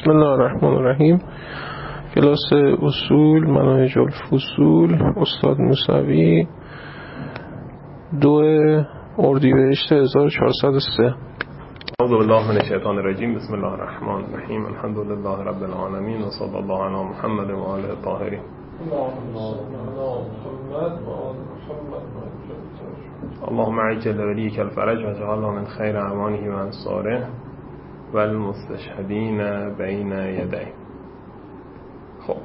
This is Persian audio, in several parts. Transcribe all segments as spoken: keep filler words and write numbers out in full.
بسم الله الرحمن الرحیم. کلاس اصول مناهج الفصول استاد موسوی، دو اردیبهشت هزار و چهارصد و سه. اعوذ بالله من الشیطان الرجیم. بسم الله الرحمن الرحیم. الحمد لله رب العالمین و صلی الله علی محمد و آله الطاهرین. اللهم عجل ولیک الفرج و اجعله من خیر اعوانه و انصاره و المستشهدین بین یدیه. خب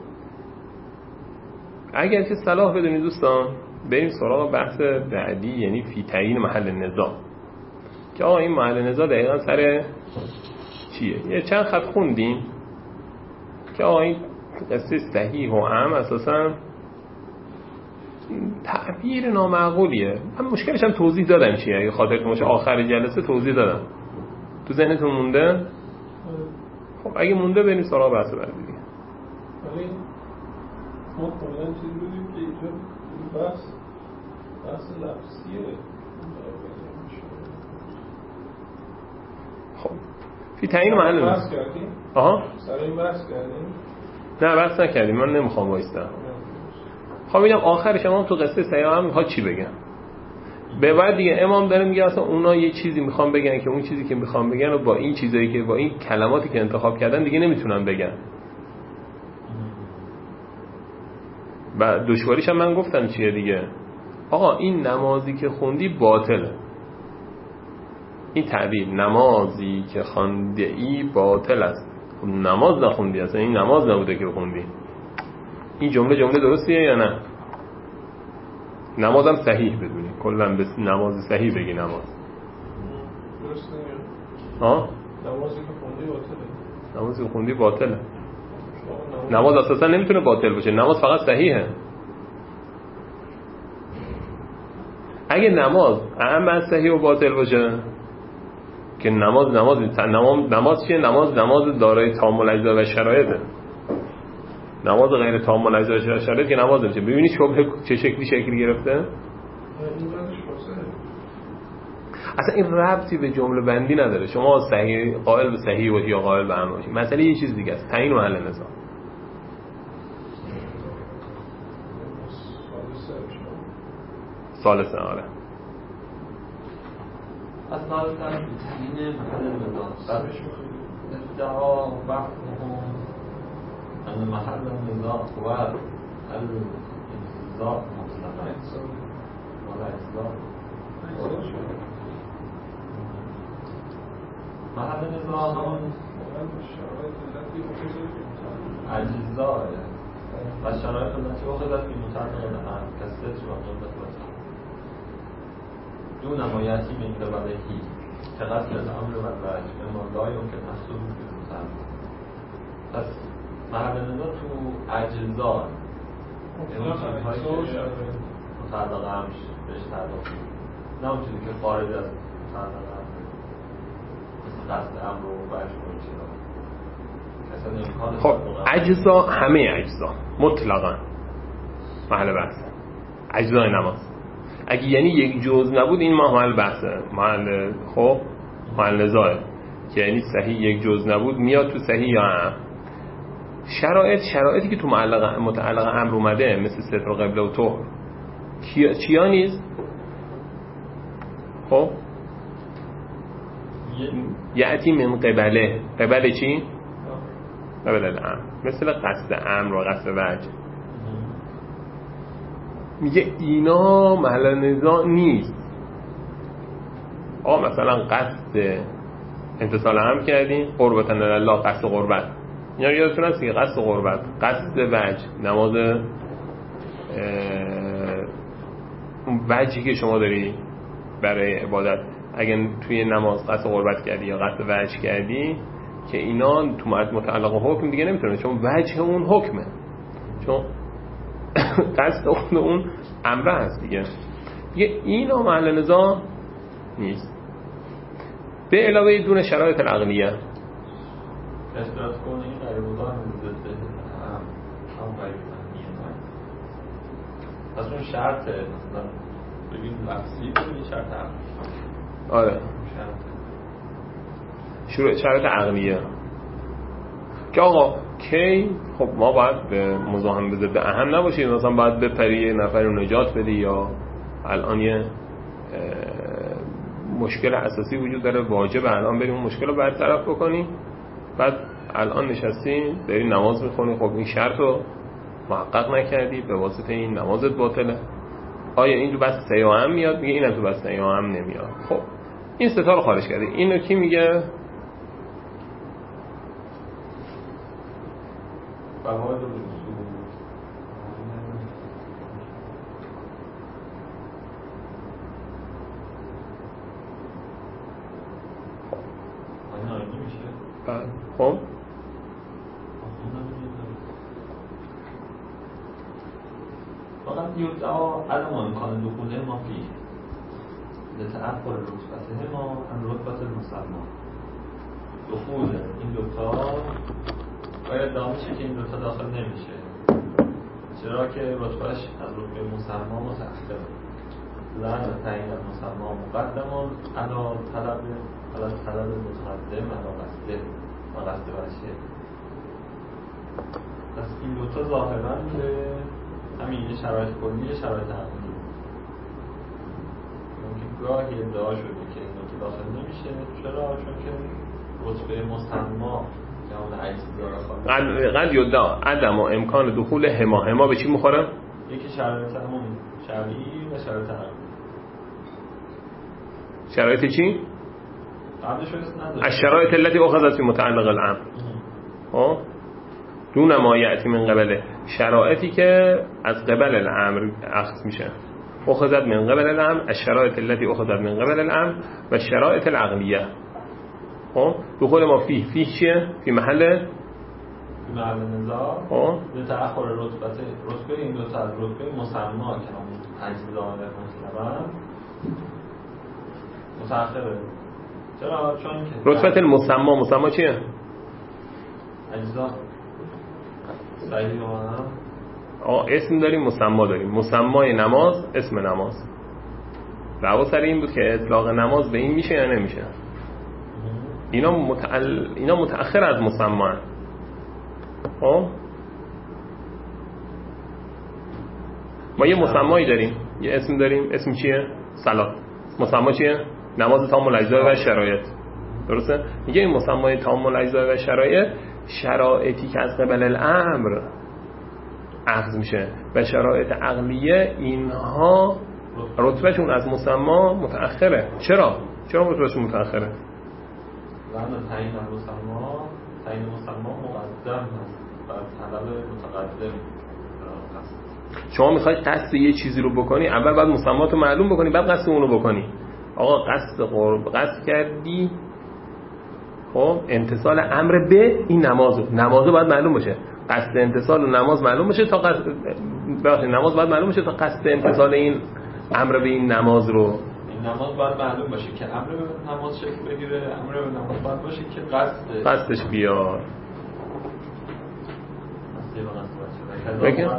اگر که صلاح بدونید دوستان، بریم سراغ بحث بعدی، یعنی فی تعیین محل نزاع. که آقا این محل نزاع دقیقا سر چیه؟ یه چند خط خوندیم که آقا این قصه صحیح و عام اساسا تعبیر نامعقولیه. من مشکلش هم توضیح دادم چیه، اگه خاطرتون باشه آخر جلسه توضیح دادم. تو ذهنتون مونده؟ خب اگه مونده بریم سراغ بحث بعدی دیگه. ولی ما کلا چیزی بودیم که اینجا بحث بحث لفظیه. خب فی تعیین محل بحث کردیم؟ آها سر این بحث کردیم؟ نه بحث نکردیم، من نمیخوام وایستم. خب ببینم آخرش امام تو قصه سیاه هم میخواد چی بگن. به بعد دیگه امام داره میگه اصلا اونا یه چیزی میخوام بگن که اون چیزی که میخوام بگن و با این چیزایی که با این کلماتی که انتخاب کردن دیگه نمیتونن بگن. و دشواریش هم من گفتم چیه دیگه. آقا این نمازی که خوندی باطله. این تعبیر نمازی که خوانده ای باطل است. نماز نخوندی، اصلا این نماز نبوده که خوندی. این جمله جمله درستیه یا نه؟ نمازم صحیح بدونی، کلا به نماز صحیح بگی نماز درست نمیاد. ها؟ نمازی که خوندی باطله. نمازی که خوندی باطله. نماز اساسا نمیتونه باطل باشه، نماز فقط صحیحه. اگه نماز اهم از صحیح و باطل باشه که نماز نماز نماز نماز چیه؟ نماز نماز دارای تامل اجزا و شرایطه. نماز غیر تامل اجزا و شرایط که نماز نمیشه. ببینید شبه چه شکلی شکل گرفته؟ اصلا این ربطی به جمله بندی نداره. شما صحیح قائل به صحیح باشی یا قائل به عام باشی، مسئله یه چیز دیگه است. تعیین محل نزاع. ثالثه. آره از ثالثه تعیین محل نزاع. ادعا وقتهم ان محل النزاع هو الانتزاع مطلقا ولا اصلاح. محل نزاع همون اجزاء و شرایط التي اخذت في متعلق الان كالستر و قربت وجه دون ما یأتی من قبله كقتل الامر و الوجه اما لا يمكن حصول بالمتعلق. پس محل نزاع تو اجزاء یعنی چیزهایی که متعلق همش بهش تعلق نه اون چیزی که خارج از متعلق هم مثل قصد امر و وجه و چیزا. خب اجزا همه اجزا مطلقا محل بحثه. اجزای نماز اگه یعنی یک جزء نبود این محل بحثه، محل خب محل نزاعه که یعنی صحیح یک جزء نبود میاد تو صحیح یا هم. شرایط شرایطی که تو معلق متعلق امر اومده مثل ستر و قبله و طهر چیا نیست؟ خب یعتی من قبله. قبله چی؟ قبله الامر، مثل قصد امر و قصد وجه. میگه اینا محل نزاع نیست. آه مثلا قصد امتصال امر کردیم، قربتن لله، قصد قربت، یا یادتون هست که قصد قربت، قصد وجه، نماز اون وجهی که شما داری برای عبادت، اگه توی نماز قصد قربت کردی یا قصد وجه کردی که اینا تو متعلق حکم دیگه نمیتونه، چون وجه اون حکمه، چون قصد اون امره هست دیگه. دیگه اینا محل نزاع نیست. به علاوه دون شرایط العقلیه اثبات کنه این غیر مضاف ضد هم هم غیر فهمیه نه. پس اون شرط مثلا ببین لفظی ببین شرط عقلی. آره شرط شروع شرط عقلیه. که آقا کی خب ما باید به مزاحم به ضد اهم نباشیم، مثلا باید بپری یه نفر رو نجات بدی، یا الان یه مشکل اساسی وجود داره واجب الان بریم اون مشکل رو برطرف بکنیم، بعد الان نشستیم داری نماز میخونی، خب این شرط رو محقق نکردی، به واسطه این نمازت باطله. آیا این تو بس سیاهم میاد؟ میگه این تو بس سیاهم نمیاد. خب این ستا رو خارج کردی. اینو کی میگه؟ فوائد خب فقط یدعا عدم امکان دخول ما فيه لتأخر رتبته ما عن رتبة المسمى. دخول این دوتا باید ادعا میشه که این دوتا داخل نمیشه، چرا که رتبهش از رتبه مسمى متأخره. لأن تعیین المسمى مقدم علی طلب علی طلب متقدم علی قصده و قصد وجهه. پس این دوتا ظاهراً به همین یه شرایط کلی شرایط عملی. ممکن گاهی ادعا شده که این دوتا داخل نمیشه، چرا؟ چون که رتبه مسمى که اون اجزا قد یدعا عدم و امکان دخول هما. هما به چی میخوره؟ یکی شرایط همون شرعی و شرایط عقلی. شرایط چی؟ قبلش اسم نداره. الشرایط التي اخذت في متعلق الامر. ها؟ دون ما یأتی من قبله، شرایطی که از قبل الامر اخذ میشه. اخذت من قبل الامر الشرایط التي اخذت من قبل الامر و شرایط العقلیه. ها؟ دخول ما فيه فيه چیه؟ فی محل فی محل نزاع. ها؟ به تأخر رتبه رتبه این دو تا رتبه مسمى که همون اجزا مطلقاً متأخره. چرا؟ چون که رتبه المسمى، مسمى چیه؟ اجزا. صحیح آمدم. آه اسم داریم، مسمى داریم. مسمى نماز اسم نماز. دعوا سر این بود که اطلاق نماز به این میشه یا نمیشه. اینا متعل... اینا متأخر از مسمى هست. خب ما یه مسمایی داریم، یه اسم داریم. اسم چیه؟ صلات. مسمى چیه؟ نماز تام الاجزاء و شرایط. درسته؟ میگه این مسمى تام الاجزاء و شرایط شرایطی که از قبل الامر اخذ میشه و شرایط عقلیه اینها رتبهشون از مسمى متأخره. چرا؟ چرا رتبهشون متأخره؟ لأن تعیین مسمى تعیین مسمى مقدم هست و طلب متقدم. شما میخوای قصد یه چیزی رو بکنی، اول باید مسمات رو معلوم بکنی، بعد قصد اون رو بکنی. آقا قصد قرب قصد کردی، خب امتصال امر به این نمازو نمازو باید معلوم باشه. قصد امتصال نماز معلوم باشه تا قصد بخاطر نماز باید معلوم باشه تا قصد امتصال این امر به این نماز رو. این نماز باید معلوم باشه که امر به نماز شکل بگیره، امر به نماز باید باشه که قصد قصدش بیاد. بگم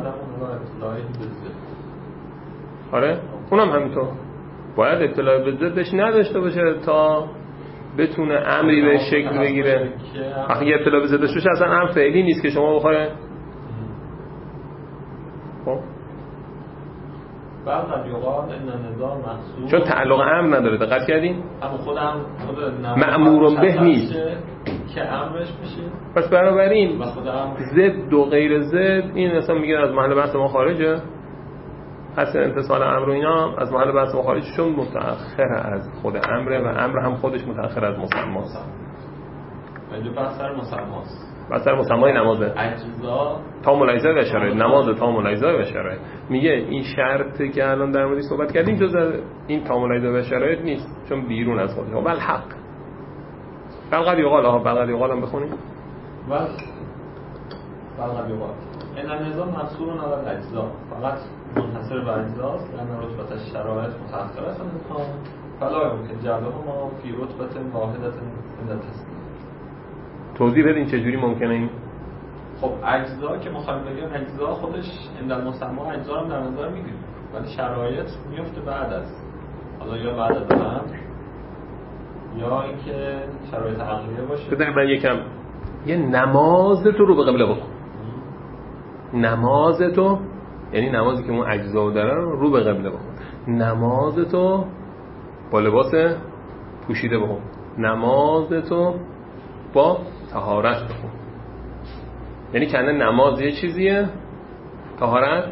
آره اونم همینطور باید اطلاع به ضدش نداشته باشه تا بتونه امری به شکل بگیره. وقتی یه اطلاع به ضدش باشه اصلا هم فعلی نیست که شما بخوره. خب بعد قد یقال ان النظام مقصود چون تعلق امر نداره. دقت کردین؟ اما خودم خود مأمور به نیست که امرش میشه. پس بنابراین ضد و غیر ضد این اصلا میگن از محل بحث ما خارجه. پس انتصال امر و اینا از محل بحث ما خارجه چون متأخر از خود امره و امر هم خودش متأخر از مسماست. اینجا بحث سر مسماست. بحث سر مسمای نمازه. اجزا تام الاجزاء و شرایط. نماز تام الاجزاء و شرایط. میگه این شرطی که الان در موردش صحبت کردیم جز این تام الاجزاء و شرایط نیست چون بیرون از خودشه. ولی حق فقط یقال ها فقط یقال هم بخونیم. بس فقط یقال این النظام مقصور علی الاجزاء فقط منحصر به اجزاست لأن رتبه الشرایط متأخر است تا فلا يمكن جعلهما في رتبه واحده عند التسلیم. توضیح بدین چجوری ممکنه این؟ خب اجزا که میخوایم بگیم اجزا خودش عند المسمى اجزا هم در نظر میگیریم ولی شرایط میفته بعد از حالا یا بعد از امر یا اینکه شرایط عقلیه باشه. بذارید من یکم یه نماز تو رو به قبله بکن. نماز تو یعنی نمازی که اون اجزا داره رو به قبله بکن. نماز تو با لباس پوشیده بکن. نماز تو با طهارت بکن. یعنی کنه نماز یه چیزیه، طهارت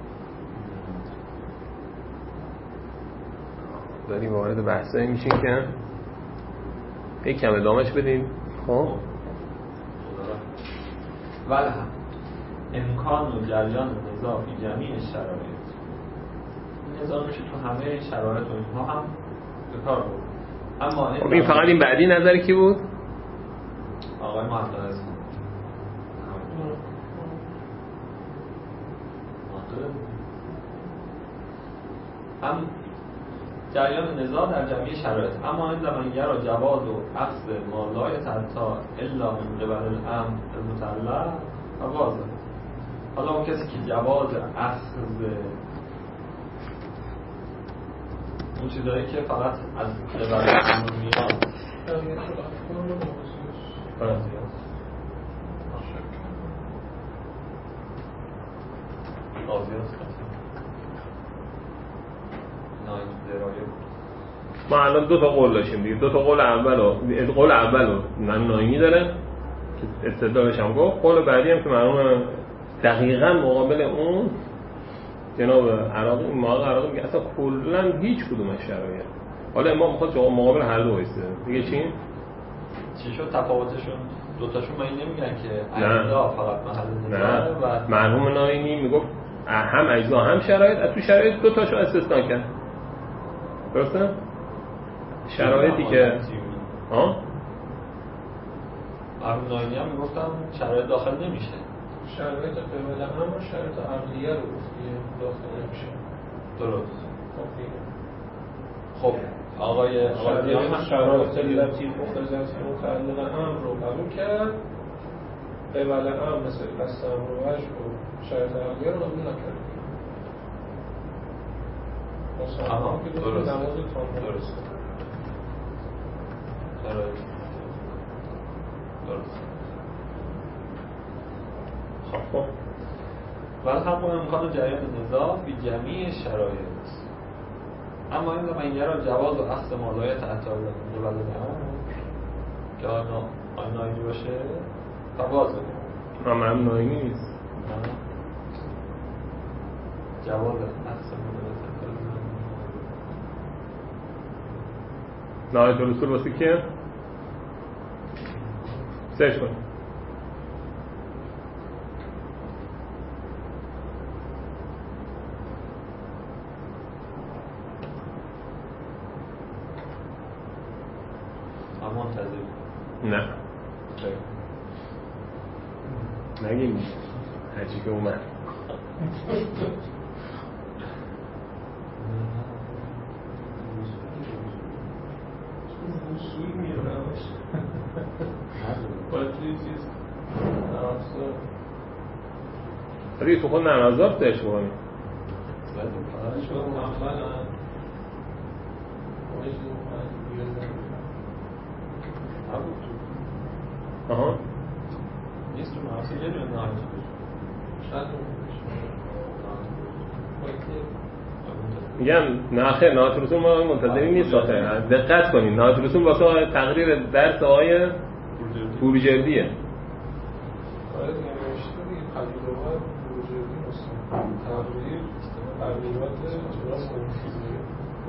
داریم وارد بحثایی میشین که یک کم ادامهش بدیم. خب ولی هم امکان و جریان نظام فی جمیع شرایط، این نظام میشه تو همه شرایط و اینها هم به کار بود. اما خب این فقط این بعدی نظری کی بود؟ آقای مهندس هم جریان نزاع در جمعی شرایط، اما این زمان را جواز و اخذ مالای تحتا الا من قبل الامر المتعلق و واضح. حالا اون کسی که جواز اخذ اون چیزایی که فقط از قبل الامر میاد ما الان دو تا قول داشتیم دیگه. دو تا قول اولو قول اولو من ناینی داره که استدلالش هم گفت، قول بعدی هم که معلومه دقیقاً مقابل اون جناب عراقی ما عراقی میگه اصلا کلا هیچ کدوم از شرایط. حالا ما میخواد جواب مقابل هر دو وایسه. دیگه چی؟ چی شد تفاوتشون؟ دو تاشون من نمیگن که اجزا فقط محل نظاره و مرحوم ناینی میگفت هم اجزا هم شرایط، از تو شرایط دو تاشو استثنا کرد. درسته؟ شرایطی که ها مرحوم ناینی هم میگفتن شرایط داخل نمیشه. شرایط قبل امر و شرایط عقلیه رو گفتی داخل نمیشه. درست. خب آقای آقای هم شرایط لطیف و خزت متعلق امر رو قبول کرد، قبل امر مثل قصد امر و وجه و شرایط عقلیه رو قبول نکرد. آها درست. درست. درست. درست. خب ولی هم امکان جریان نزاع بی جمعی شرایط، اما این زمان یرا جواز و اخذ مالایت اطلاع قبل الامر که آن ناینی باشه فوازه. اما هم ناینی نیست. جواز اخذ مالایت اطلاع نهایت رسول واسه که سرچ کن. نه نگیم هرچی که اومد. اصول میاره باید توی چیز نرمزار ولی تو خود نرمزار سرچ بکنی باید شد اولا آها نیست تو نرمزار یه دونه نرمزار چند میگم نه خیر نهایت رسول ما منتظری نیست. آخه دقت کنید نهایت رسول واسه تقریر درس آقای بوریجردیه. باید نوشته دیگه قبیلوات بوریجردی مستم تقریر قبیلوات اجراس منتظری.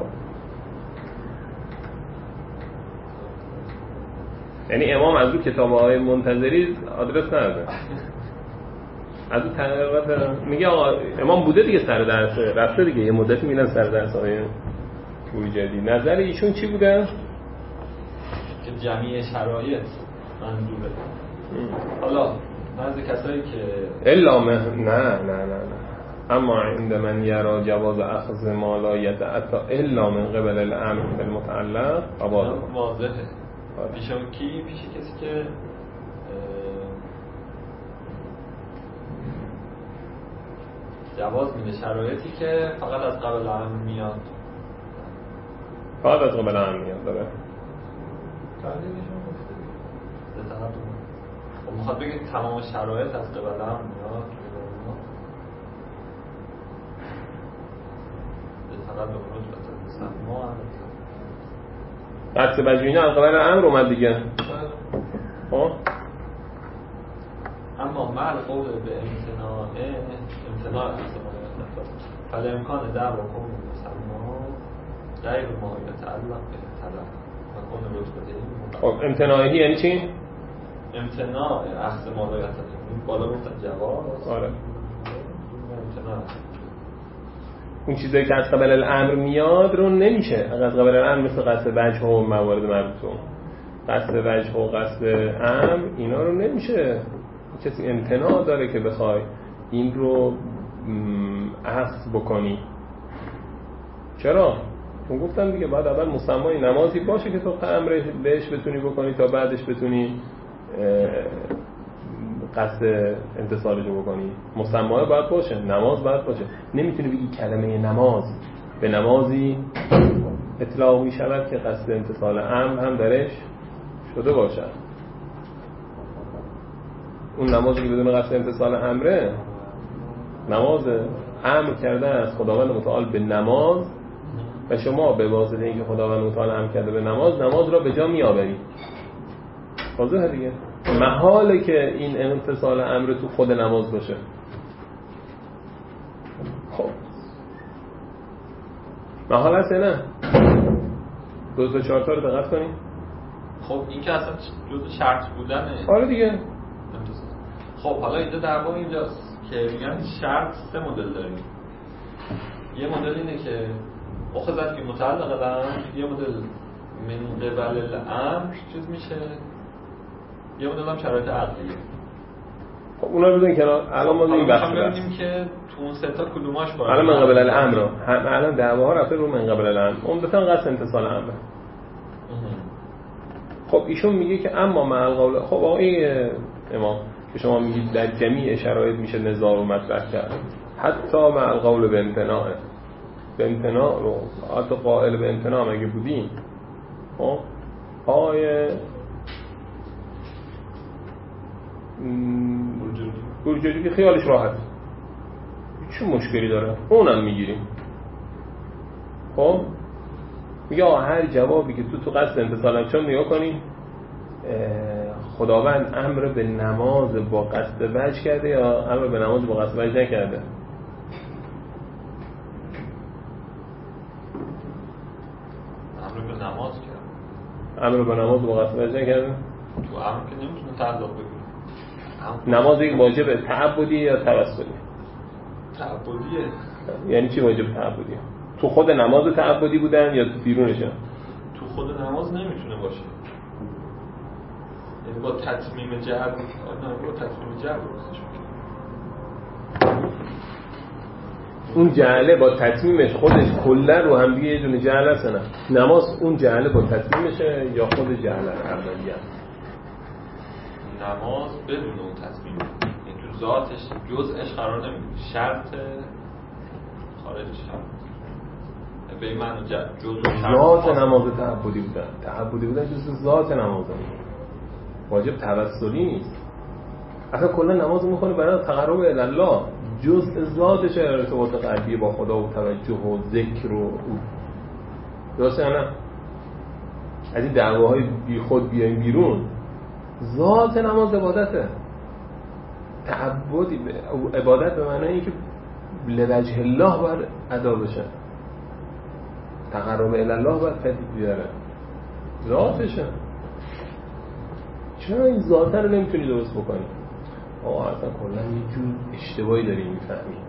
یعنی امام از اون کتاب آقای منتظری آدرس نداره. از اون تقریبات میگه آقا امام بوده دیگه سر درس رفته دیگه یه مدتی میرن سر درس آقای بوریجردی. نظر ایشون چی بوده؟ که جمعی شرایط منظوره. حالا بعضی کسایی که الا نه نه نه نه اما عند من یرا جواز اخذ مالایت اتا الا من قبل الامر المتعلق واضحه. پیش کی؟ پیش کسی که جواز میده شرایطی که فقط از قبل امر میاد. فقط از قبل امر میاد داره. تعلیمشون گفته به طرف میخواد بگه تمام شرایط از قبل هم میاد به طرف اونو تو مسما قصد وجهینه از قبل امر اومد دیگه. خب اما مع القول به امتناع امتناع احتمال فل امکان دعوا کن مسما غیر ما یتعلق به طلب و کن رتبه. خب امتناعی یعنی چی؟ امتناع اخذ مالایت بالا گفتن جواز. آره. امتناع اون چیزایی که از قبل الامر میاد رو نمیشه از قبل الامر، مثل قصد وجه و موارد مربوطه، قصد وجه و قصد امر اینا رو نمیشه کسی امتناع داره که بخوای این رو اخذ بکنی. چرا؟ چون گفتم دیگه باید اول مسمای نمازی باشه که تو امر بهش بتونی بکنی تا بعدش بتونی قصد امتصالش رو بکنی. مسمای باید باشه، نماز باید باشه. نمیتونی بگی کلمه نماز به نمازی اطلاق می شود که قصد امتصال امر هم درش شده باشد. اون نمازی که بدون قصد امتصال امره نماز امر کرده از خداوند متعال به نماز و شما به واسطه اینکه خداوند متعال امر کرده به نماز، نماز را به جا می آوری. واضحه دیگه. محاله که این امتصال امر تو خود نماز باشه. خب محال هست یا نه؟ دو تا چهار تا رو دقت کنیم. خب این که اصلا جزء شرط بودنه. آره دیگه. خب حالا اینجا دعوا اینجاست که میگن شرط سه مدل داریم. یه مدل اینه که اخذت که متعلق الامر، یه مدل من قبل الامر چیز میشه، یه مدل هم شرایط عقلیه. خب اونا رو بزنین کنار. الان ما این بحث ببینیم که تو اون سه تا کدوماش باشه. الان من قبل الامر رو الان دعواها رفته رو من قبل الامر. عمدتاً قصد امتصال امر. خب ایشون میگه که اما مع القول. خب آقای امام که شما میگید در جمیع شرایط میشه نزاع رو مطرح کرد، حتی مع القول به امتناع. به امتناع رو حتی قائل به امتناع مگه بودیم؟ خب آقای برجوری که خیالش راحت، چه مشکلی داره؟ اونم میگیریم. خب میگه هر جوابی که تو تو قصد امتصال چون نگاه کنیم خداوند امر به نماز با قصد وجه کرده یا امر به نماز با قصد وجه نکرده؟ امر به نماز کرده. امر به نماز با قصد وجه نکرده؟ تو امر که نمیتونه تعلق بگیره. نماز یک واجب تعبدی یا توسلی؟ تعبدیه. یعنی چی واجب تعبدی؟ تو خود نماز تعبدی بودن یا تو بیرونشه؟ تو خود نماز نمیتونه باشه. یعنی با تتمیم جبر، نه با تتمیم جبر درستش میشه. اون جعله با تتمیمش خودش کلا رو هم دیگه یه دونه جعله است نه؟ نماز اون جعله با تتمیمشه یا خود جعله اولیه؟ نماز بدون اون تصمیم، یعنی تو ذاتش جزءش قرار نمیگیره، شرط خارج شرط به این معنی جزء ذات نماز تعبدی بودن. تعبدی بودن جزء ذات نماز واجب توسلی نیست. اصلا کلا نماز میخونه برای تقرب الی الله، جزء ذاتش ارتباط قلبی با خدا و توجه و ذکر و درسته یا نه؟ از این دعواهای بی خود بیایم بیرون. ذات نماز عبادته. تعبدی عبادت به معنی اینکه لوجه الله باید ادا بشه، تقرب الی الله باید پدید بیاره، ذاتشه. چرا این ذاته رو نمیتونی درست بکنی؟ آقا اصلا کلا یه جور اشتباهی داریم میفهمیم.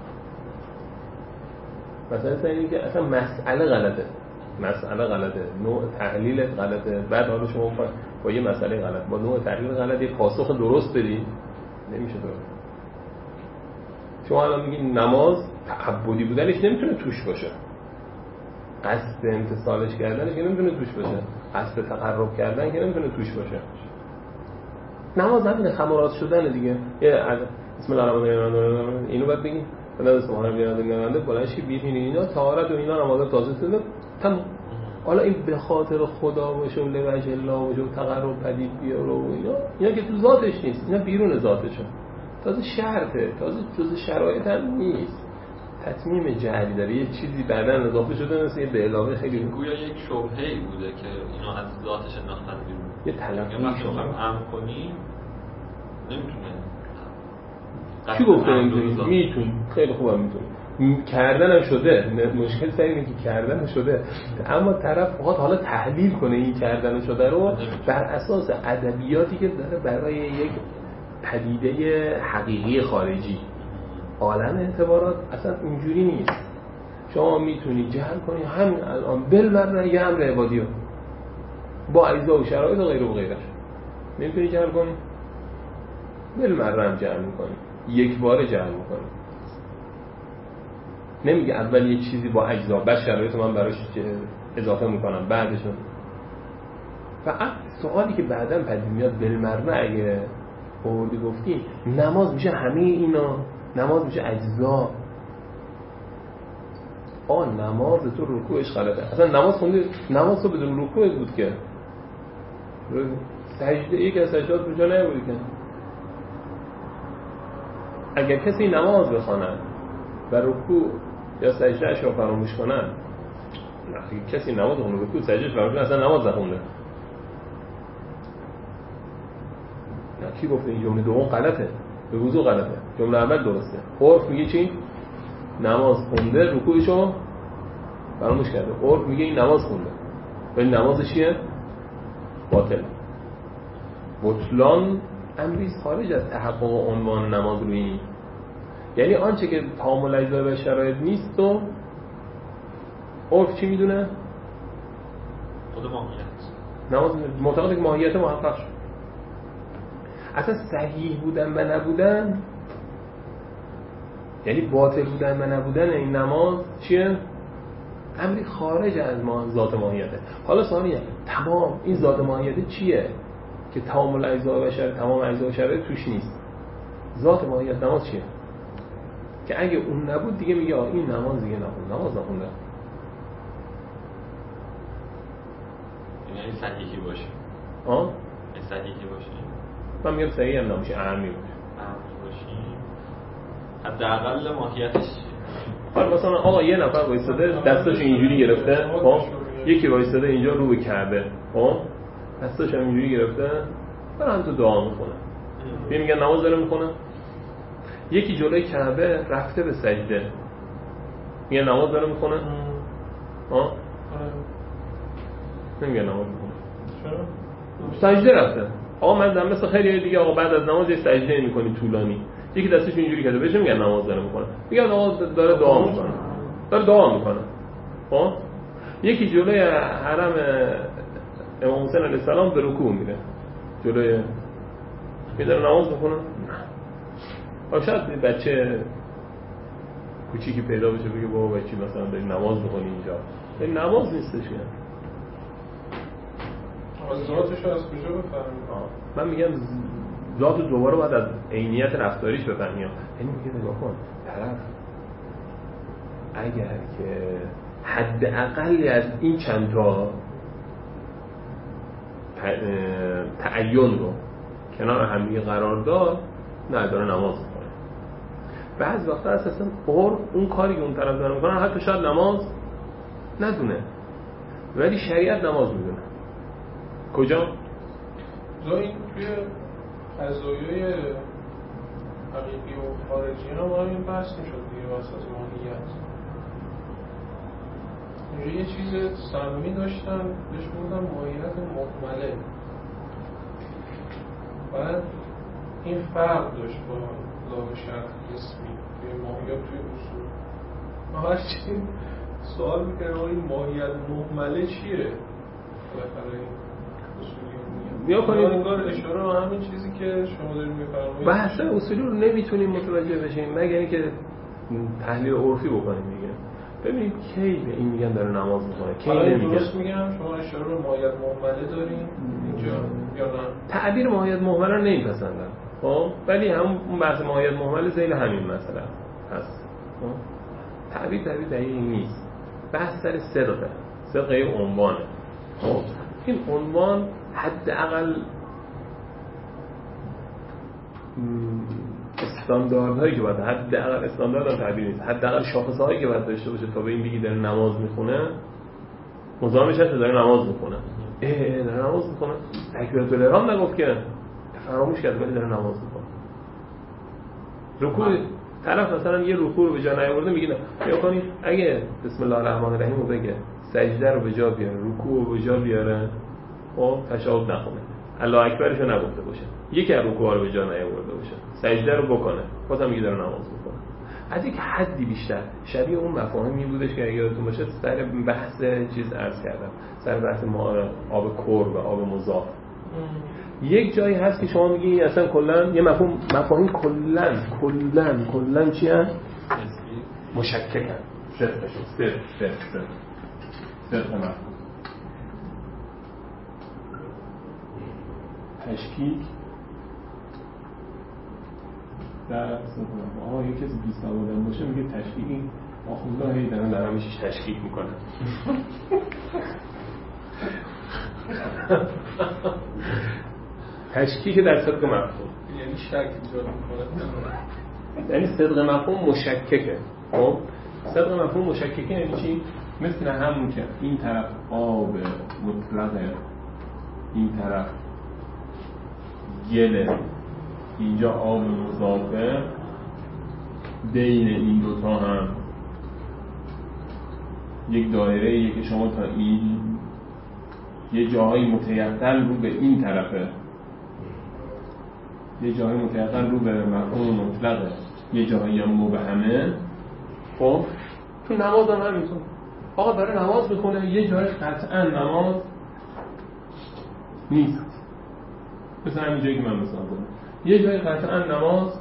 مثلا اینکه که اصلا مسئله غلطه، مسئله غلطه، نوع تحلیل غلطه، بعد حالا شما با یه مسئله غلط با نوع تحلیل غلط یه پاسخ درست بدی، نمیشه درست. شما الان میگین نماز تعبدی بودنش نمیتونه توش باشه، قصد امتصالش کردنش که نمیتونه توش باشه، قصد تقرب کردن که نمیتونه توش باشه. نماز همین خمارات شدن دیگه. یه بسم الله الرحمن الرحیم اینو بعد بگین بعد سبحان ربی العظیم بلندش بلندش بیرین اینا طهارت و اینا نماز تازه شده تمام. حالا این به خاطر خدا باشه و لوجه الله باشه و تقرب پدید بیاره و اینا اینا که تو ذاتش نیست، اینا بیرون ذاتشه، تازه شرطه، تازه جز شرایط هم نیست. تتمیم جعلی داره، یه چیزی بعداً اضافه شده مثل یه به علاوه خیلی گویا یک شبهه‌ای بوده که اینو از ذاتش انداختن بیرون. یه تلقی شما امر کنی نمیتونه. کی گفته نمیتونی؟ میتونی، خیلی خوبم میتونی. کردن هم شده، مشکل سر اینه که کردن شده، اما طرف فقط حالا تحلیل کنه این کردن شده رو بر اساس ادبیاتی که داره برای یک پدیده حقیقی خارجی. عالم اعتبارات اصلا اینجوری نیست. شما میتونی جهل کنی همین الان بالمره یه امر عبادی رو با اجزا و شرایط و غیره و غیرش نمیتونی جهل کنی، بالمره هم جهل میکنی، یک بار جهل میکنی. نمیگه اول یه چیزی با اجزا بعد شرایط من براش اضافه میکنم بعدشون. فقط سوالی که بعداً پدید میاد بالمره اگه آوردی گفتی نماز میشه همه اینا، نماز میشه اجزا. آه نماز تو رکوعش غلطه، اصلا نماز خوندی نماز تو بدون رکوع بود که سجده یک از سجدات رو جا نبودی که. اگر کسی نماز بخواند و رکوع یا سجده اش رو فراموش کنن، اگه کسی نماز بخونه رکوع سجدهش فراموش کنه اصلا نماز نخونده. نه کی گفته این جمله دوم غلطه؟ به وضوح غلطه. جمله اول درسته. عرف میگه چی؟ نماز خونده رکوعشو فراموش کرده. عرف میگه این نماز خونده ولی نمازش چیه؟ باطل. بطلان امری خارج از تحقق عنوان نماز روی این، یعنی آنچه که تعامل اجزا و شرایط نیست و عرف چی میدونه؟ خود ماهیت. نماز معتقده که ماهیت محقق شد. اصلا صحیح بودن و نبودن یعنی باطل بودن و نبودن این نماز چیه؟ امری خارج از ما ذات ماهیته. حالا سوالیه تمام این ذات ماهیته چیه که تعامل اجزا و شرایط تمام اجزا و شرایط توش نیست؟ ذات ماهیت نماز چیه؟ که اگه اون نبود دیگه میگه این نماز دیگه نخوند، نماز نخونده. یعنی صحیحی باشه. آه؟ این صحیحی باشه. من میگم صحیح هم نمیشه، اهمی باشه. اهمی باشه. حداقل ماهیتش چیه؟ حالا مثلا آقا یه نفر وایساده دستش اینجوری گرفته، خب یکی وایساده اینجا رو به کعبه، خب دستش هم اینجوری گرفته برای هم تو دعا میکنه. ببین میگن نماز داره میکنه. یکی جلوی کعبه رفته به سجده، میگن نماز داره میکنه. ها؟ نمیگن نماز میکنه. چرا؟ سجده رفته. آقا من دارم مثل خیلی دیگه آقا بعد از نماز یه سجده میکنی طولانی. یکی دستش اینجوری کرده بهش میگن نماز داره میکنه. میگن نماز داره دعا میکنه. داره دعا میکنه. ها؟ یکی جلوی حرم امام حسین علیه السلام به رکوع میره. جلوی میذاره نماز میکنه. نه. شاید بچه کوچیکی پیدا بشه بگه بابا بچی مثلا داری نماز میکنی اینجا. این نماز نیستش که. از ذاتش از کجا بفهمیم؟ من میگم ذات دوباره باید از عینیت رفتاریش بفهمیم. یعنی میگه نگاه کن طرف اگر که حد اقلی از این چند تا تعین رو کنار هم قرار داد نه داره نماز میکنه. بعض وقتا اساسا عرف اون کاری که اون طرف داره میکنه حتی شاید نماز ندونه ولی شریعت نماز میدونه. کجا؟ این توی قضایای حقیقی و خارجی هم همین بحث میشد دیگه واسه ماهیت. اینجا یه چیز سمی داشتن بهش بودن ماهیت مکمله. بعد این فرق داشت با لا شرط اسمی توی ماهیت توی اصول. ما هرچی سوال میکنم این ماهیت مکمله چیه؟ بالاخره این یا کنید انگار اشاره رو همین چیزی که شما دارید میفرمایید. بحث اصولی رو نمیتونیم متوجه بشیم مگر اینکه تحلیل عرفی بکنیم دیگه. ببینید کی به این میگن داره نماز میخونه کی نمیگن. درست میگم شما اشاره رو ماهیت مهمله دارین اینجا یا نه؟ تعبیر ماهیت مهمله رو نمیپسندم. خب ولی هم اون بحث ماهیت مهمله ذیل همین مسئله هست. خب تعبیر تعبیر دقیقی نیست. بحث سر صدقه. صدق یه عنوانه. خب این عنوان حداقل استانداردهایی که باید حداقل استاندارد تعبیر نیست، حداقل شاخصهایی که باید داشته باشه تا به این بگی داره نماز میخونه، مزاحمش هست داره نماز میخونه. اه داره نماز میخونه، تکبیرات الاحرام نگفت که فراموش کرد ولی داره نماز میخونه. رکوع طرف مثلا یه رکوع رو به جا نیاورده میگه یا کنید اگه بسم الله الرحمن الرحیم رو بگه، سجده رو به جا بیاره، رکوع رو به جا بیاره، خب تشهد نخونه، الله اکبرشو نگفته باشه، یکی از رکوعا رو به جا نیاورده باشه، سجده رو بکنه، بازم میگه داره نماز میکنه. از یک حدی بیشتر شبیه اون مفاهیمی بودش که اگه یادتون باشه سر بحث چیز عرض کردم، سر بحث آب کور و آب مضاف. یک جایی هست که شما میگی اصلا کلا یه مفهوم مفاهیم کلا کلا کلا چی هست؟ مشککن. صرف صرف صرف صرف صرف مفهوم تشکیک در صرف آها یه کسی بیست آبادن باشه میگه تشکیک این آخونده هایی دارن در همیشش تشکیک میکنن. تشکیک در صدق مفهوم یعنی شک ایجاد میکنه، یعنی صدق مفهوم مشککه. خب صدق مفهوم مشککه یعنی چی؟ مثل همون که این طرف آب مطلقه، این طرف گله، اینجا آب مضافه، بین این دوتا هم یک دایره ایه که شما تا این یه جاهایی متیقن رو به این طرفه، یه جاهایی متیقن رو به مفهوم مطلقه، یه جاهایی هم مبهمه. خب تو نماز هم همینطور، آقا داره نماز بخونه، یه جایی قطعا نماز نیست، مثل همین جایی که من مثال زدم، یه جایی قطعا نماز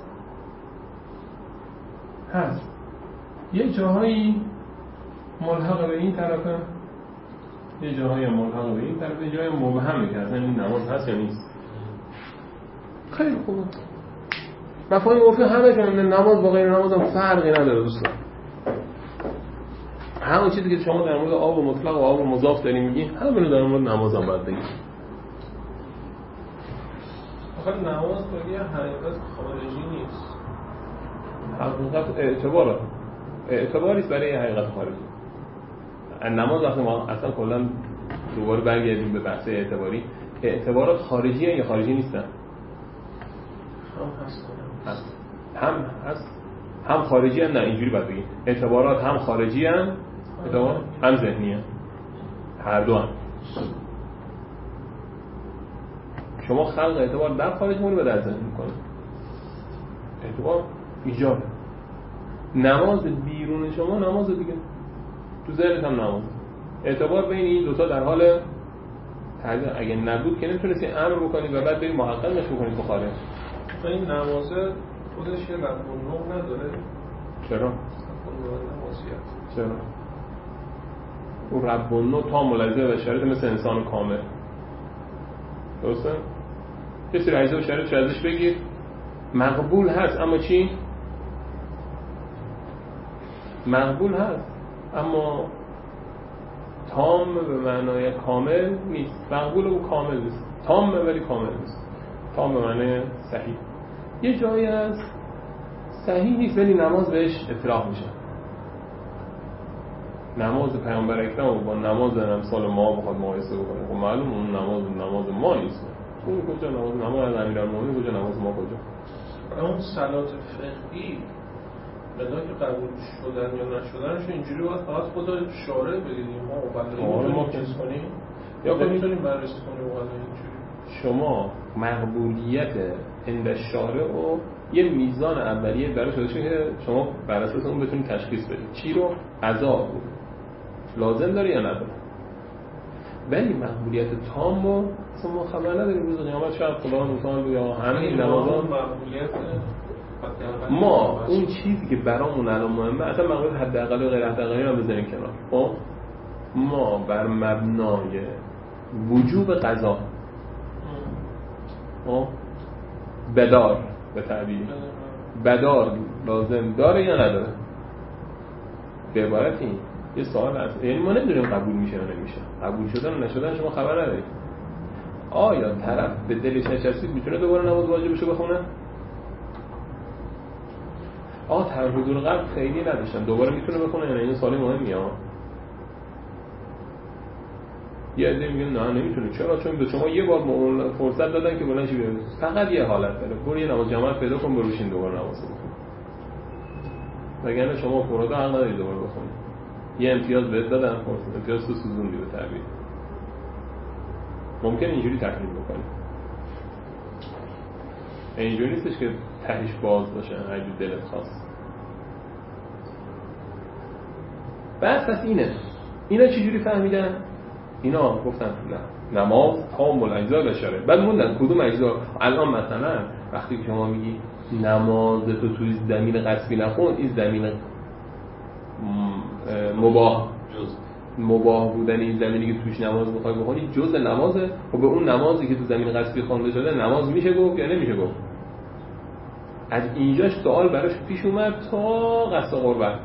هست، یه جاهایی ملحق به این طرفه، یه جاهایی ملحق به این طرفه، یه جایی مبهمه که اصلا این نماز هست یا نیست. خیلی خوبه. مفاهیم عرفی همه جان نماز با غیر نماز هم فرقی نداره دوستان. همون چیزی که شما در مورد آب مطلق و آب مضاف داری میگی همونو در مورد نماز هم باید بگی. آخه نماز با یه حقیقت خارجی نیست، حقیقت اعتبار اعتباری است برای حقیقت خارجی. نماز وقتی ما اصلا کلا دوباره برگردیم به بحث اعتباری، اعتبارات خارجی یا خارجی نیستن؟ هم هستن هست. هم هست هم خارجی هم نه اینجوری باید بگیم اعتبارات هم خارجی هم اعتبار هم ذهنی هم، هر دو هم. شما خلق اعتبار در خارج مونی و در ذهن میکنه. اعتبار ایجاب نماز بیرون شما نماز دیگه، تو ذهنت هم نماز. اعتبار بین این دوتا در حال تعدیل اگه نبود که نمیتونستی امر بکنی و بعد بری محقق نشون کنی تو خارج. این نماز خودش یه رب النوع نداره؟ چرا؟ چرا؟ اون رب النوع تا ملزم و شرط مثل انسان کامل درسته؟ کسی رئیزه و شرط ازش بگیر مقبول هست، اما چی؟ مقبول هست اما تام به معنای کامل نیست. مقبول و کامل نیست، تام ولی کامل نیست. تام به معنای صحیح. یه جایی هست صحیح نیست ولی نماز بهش اطلاق میشه. نماز پیامبر اکرم با نماز امثال ما بخواد مقایسه بکنه، خب معلوم اون نماز نماز ما نیست. اون کجا نماز نماز امیرالمومنین، کجا نماز ما کجا؟ اون صلات فقهی مدار که قبول شدن یا نشدنش اینجوری باید فقط خود شارع بگیریم ما بلایی ما چیز کنیم یا خب میتونیم بررسی کنیم واقعا اینجوری. شما مقبولیت عند الشارع و یه میزان اولیه براش گذاشته که شما بر اساس اون بتونید تشخیص بدید چی رو قضا لازم داره یا نداره. ولی مقبولیت تام رو اصلا ما خبر نداریم. روز قیامت شاید خدا مثلا بگه همه این نمازان مقبولیت ما اون چیزی که برامون الان مهمه اصلا مقبولیت حداقل و غیر حداقلی رو بزنیم کنار. خب ما بر مبنای وجوب قضا خب بدار به تعبیر بدار لازم داره یا نداره؟ به عبارتی یه سوال هست، یعنی ما نمیدونیم قبول میشه یا نمیشه. قبول شدن و نشدن شما خبر ندارید. آیا طرف به دلش نشستید میتونه دوباره نماز واجبشو بخونه؟ آه طرف حضور قلب خیلی نداشتن دوباره میتونه بخونه یا نه؟ این سوال مهمیه ها. یه عده میگن نه نمیتونه. چرا؟ چون به شما یه بار فرصت دادن که بلند شی بیاد. فقط یه حالت داره. برو یه نماز جماعت پیدا کن بروشین دوباره نماز بخون. وگرنه شما فرادا حق نداری دوباره بخونید. یه امتیاز بهت دادن، فرصت امتیاز تو سوزوندی به تعبیر. ممکن اینجوری تحلیل بکنی. اینجوری نیستش که تهش باز باشه هر جور دلت خواست. بس پس اینه. اینا چجوری فهمیدن؟ اینا گفتن نه نماز تام الاجزا بشره. بعد موندن کدوم اجزا؟ الان مثلا وقتی که شما میگی نماز تو توی زمین غصبی نخون، این زمین مباح جز مباح بودن این زمینی که توش نماز بخوای بخونی جز نمازه. و به اون نمازی که تو زمین غصبی خوانده شده نماز میشه گفت یا نمیشه گفت؟ از اینجاش سوال براش پیش اومد تا قصد قربت.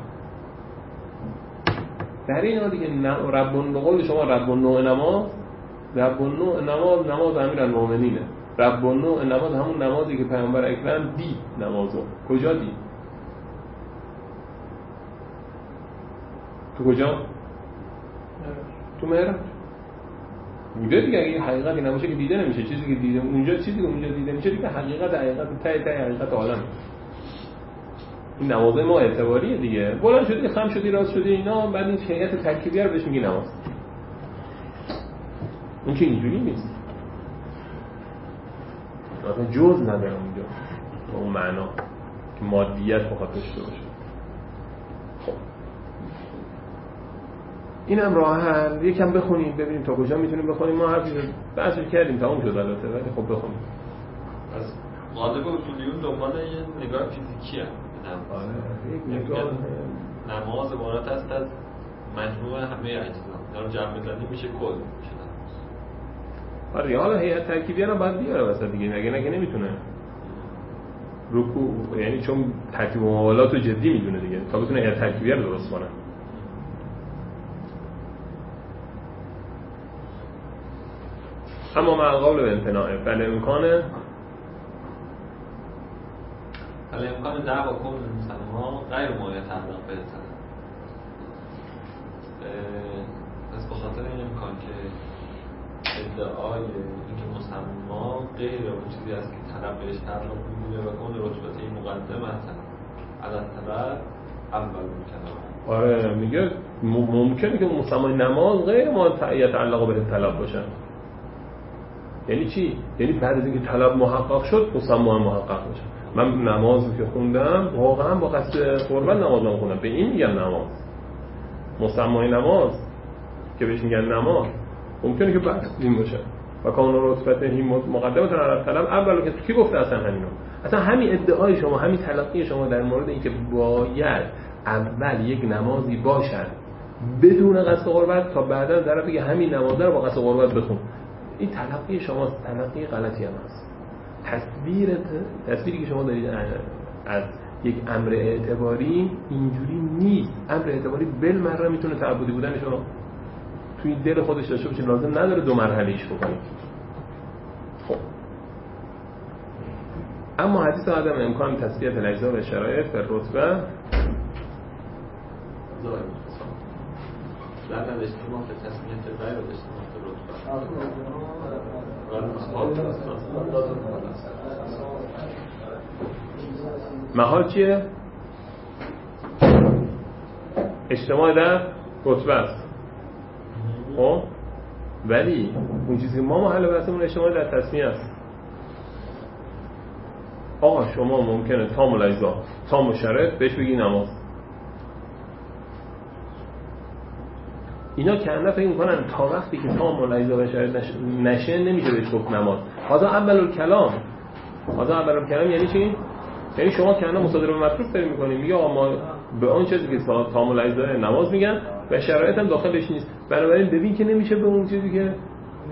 در این حالی که رب به قول شما رب النوع نماز، رب النوع نماز نماز امیرالمومنینه. رب النوع نماز همون نمازی که پیامبر اکرم دید نمازو. کجا دید؟ تو کجا؟ تو معراج. بوده دیگه. اگه حقیقتی نباشه که دیده نمیشه. چیزی که دیده اونجا، چیزی که اونجا دیده میشه دیگه حقیقت حقیقت ته ته حقیقت عالم. این نماز ما اعتباریه دیگه. بلند شدی خم شدی راست شدی اینا، بعد این هیئت ترکیبیه رو بهش میگی نماز. اون که اینجوری نیست. مثلا جز نداره اونجا با اون معنا که مادیت بخواد داشته باشه. خب اینم راه حل. یکم بخونیم ببینیم تا کجا میتونیم بخونیم. ما حرفی بحث کردیم تموم شد البته، ولی خب بخونیم. از غالب اصولیون دنبال یه نگاه فیزیکی هست. نماز نماز عبارت است از مجموع همه اجزا. اینا رو جمع بزنیم میشه کل میشه نماز. آره حالا هیئت ترکیبیه رو باید بیاره واسه دیگه، مگه نه که نمیتونه. رکوع یعنی چون ترتیب و موالات رو جدی میدونه دیگه تا بتونه هیئت ترکیبیه رو درست کنه. اما مع القول به امتناعه بله امکانه حالا امکان دعوا کن مسلمان غیر مایه تعلق به طلب. پس به خاطر این امکان که ادعای اینکه مسلمان غیر اون چیزی است که طلب بهش تعلق می‌گیره و اون رتبه مقدمه هستن عدد طلب اول میکنه. آره میگه ممکنه که مسلمان نماز غیر مایه تعلق به طلب باشه. یعنی چی؟ یعنی بعد از اینکه طلب محقق شد مسلمان محقق باشه. من نمازی که خوندم واقعا با قصد قربت نماز نخوندم، به این میگن نماز. مسمای نماز که بهش میگن نماز ممکنه که بعد این باشه و کانون رتبته مقدمه علی طلب اولو که کی گفته اصلا همینو؟ اصلا همین ادعای شما، همین تلقی شما در مورد اینکه باید اول یک نمازی باشد بدون قصد قربت تا بعدا در بگه همین نمازه رو با قصد قربت بخون، این تلقی شماست. تلقی غلطی هم هست. تصویر تصویری که شما دارید از یک امر اعتباری اینجوری نیست. امر اعتباری بالمره میتونه تعبدی بودنش رو توی دل خودش داشته باشه، لازم نداره دو مرحله‌ایش بکنید. خب اما حدیث عدم امکان تسویه الاجزا و شرایط در رتبه ظاهر در اجتماع به تسمیه غیر و اجتماع به رتبه محال چیه؟ اجتماع در رتبه است. خب ولی اون چیزی که ما محل بحثمون اجتماع در تسمیه است. آقا شما ممکنه تام الاجزا تام و شرط بهش بگی نماز. اینا کنده فکر میکنن تا وقتی که تام الاجزا و شرط نشه نمیشه بهش گفت نماز. هذا اول الکلام. هذا اول الکلام یعنی چی؟ یعنی شما کنده مصادره به مطلوب فکر میکنید، میگه آقا ما به اون چیزی که تام الاجزا نماز میگن و شرایط هم داخلش نیست، بنابراین ببین که نمیشه به اون چیزی که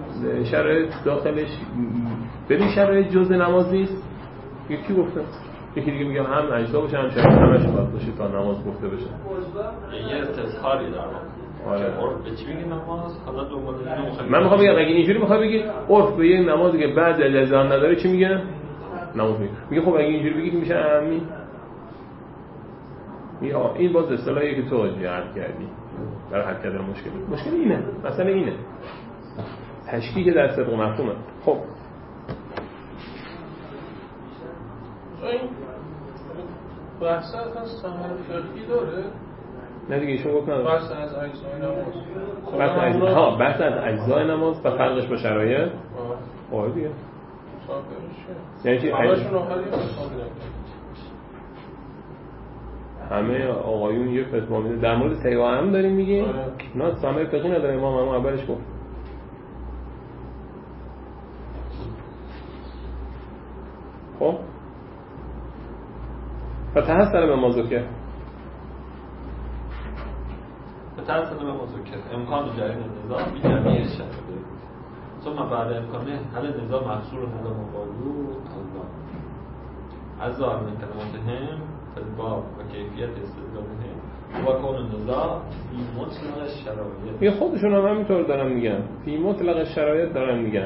شرایط داخلش، ببین شرایط جزء نماز نیست. یکی گفته یکی دیگه میگه هم اجزا باشه هم شرایط همش باید باشه تا نماز گفته بشه. یه استظهاری داره. آره. عرف به چی میگه نماز؟ حالا دنبال اینو من میخوام بگم اگه اینجوری میخوای بگی عرف به یه نمازی که بعضی اجزا نداره چی میگه؟ نماز میگه. میگه خب اگه اینجوری بگی میشه اهمی. یا این باز اصطلاحی که تو جهت کردی برای حل کردن مشکل. مشکل اینه. مثلا اینه. تشکیک در صدق مفهومه. خب این بحث اصلا ثمر فقهی داره؟ نه دیگه ایشون گفت نداره. بحث از اجزای نماز. بحث از اجزای ها بحث از اجزای نماز و فرقش با شرایط. آه دیگه. یعنی چی؟ همشون آخری مثلا همه آقایون یه فتوا میده در مورد تیمم داریم میگیم. نه ثمر فقهی نداره امام همون اولش گفت. خب فتحسن به مذکر فتحسن به مذکر امکان جریان نظام بی جمعی شرایط ثم بعد امکانه حل نظام محصور حل مقالو الله از ظاهر من کلماتهم فالباب و کیفیت استدلالهم و کون نظام فی مطلق شرایط. یه خودشون هم همینطور دارن میگن فی مطلق شرایط دارن میگن.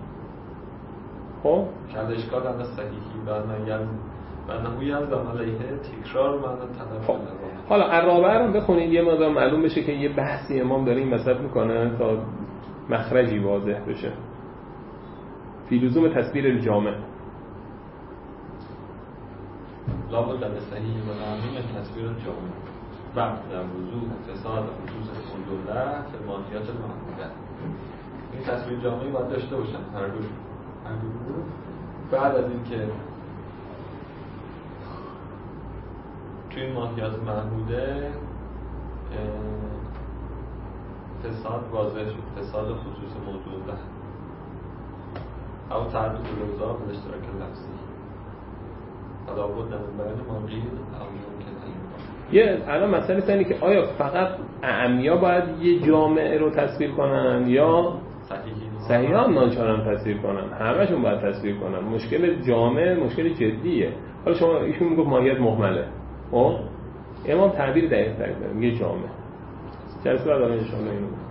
خب شاید اشکال هم صحیحی بعد من و نهوی از علیه تکرار معنی طلب. خب حالا الرابعه رو بخونید یه مقدار معلوم بشه که یه بحثی امام داره این وسط میکنه تا مخرجی واضح بشه. فی لزوم تصویر الجامع لابد در صحیح و معلوم تصویر الجامع وقت در وضوح فساد خصوص الدوله فی ماهیات المحموده. این تصویر جامعی باید داشته باشن هر دوش هر دو. بعد از اینکه توی این ماهیات محموده فساد واضح شد فساد خصوص موضوع ده او تعدد روزا به اشتراک لفظی حالا بود نمون بیان ما قید او ممکن یه الان مسئله اینه که آیا فقط اعمیا باید یه جامعه رو تصویر کنن یا صحیحان ناچارن تصویر کنن؟ همشون باید تصویر کنن. مشکل جامعه مشکل جدیه. حالا شما ایشون میگفت ماهیت مهمله. خب امام تعبیر دقیق تر داره یه جامعه. چه اصلا داره انشاءالله اینو